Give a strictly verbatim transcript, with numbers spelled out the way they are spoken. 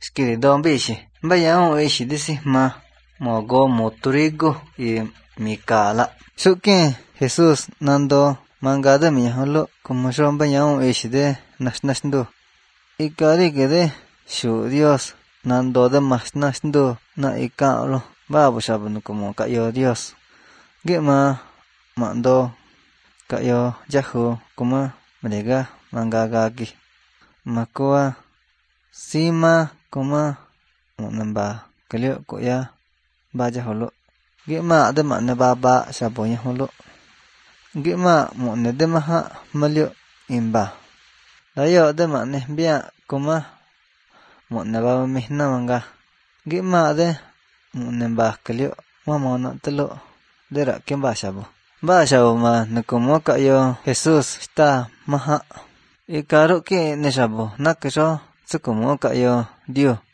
skiri don bishi vaya un ishi disi ma mogo motorigo y mikala sukin Jesús nando mangada mi holo como son vaya un ishi de nash nashndo ikari gede shu Dios nando de mas nashndo na ikalo babu sabun como kayo Dios gema mando kayo jahu kuma mereka mangagagi makoa sima kuma namba kalio koya baja holo gema ada makna baba sabonya holo gema mone de maha malio imba dayo de makne bia kuma mone baba mihna manga gema de mone ba kalio mama no telo dera kemba sabo ba sabo ma nakumo kayo Jesús está maha ikaro ke ne sabo nakso tsukumo kayo Dio